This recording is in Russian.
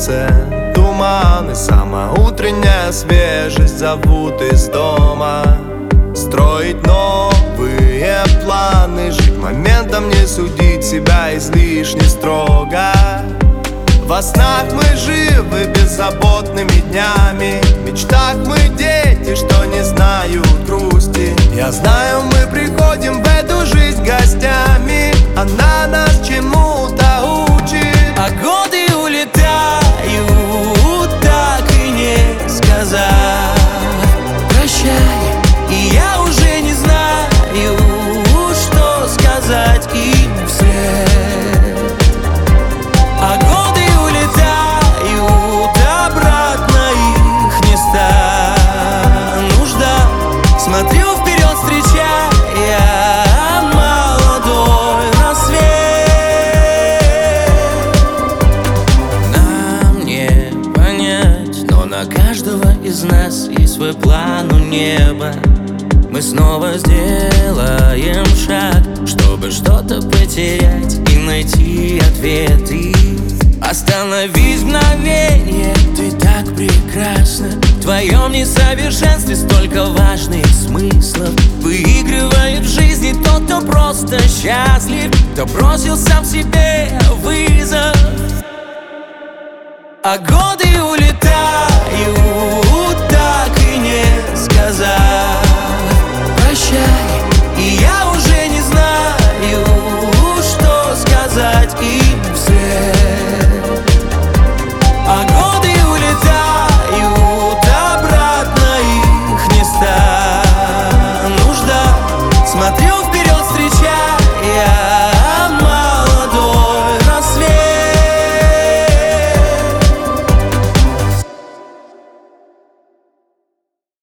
улице туман, и сама утренняя свежесть зовут из дома. Строить новые планы, жить моментом, не судить себя излишне строго. Во снах мы живы беззаботными днями, в мечтах мы дети, что не знают грусти. Я знаю, мы приходим в эту жизнь гостями, она нас чему-то учит. А годы улетают, так и не сказав прощай. И я уже не знаю, что сказать им вслед. А годы улетают, обратно их не стану ждать. Смотрю вперед, встречая молодой рассвет. Нам не понять, но на каждого из нас есть свой план у неба. Мы снова сделаем шаг, чтобы что-то потерять и найти ответы. Остановись мгновенье, ты так прекрасна. В твоем несовершенстве столько важных смыслов. Выигрывает в жизни тот, кто просто счастлив, кто бросил сам себе вызов. А годы улетают,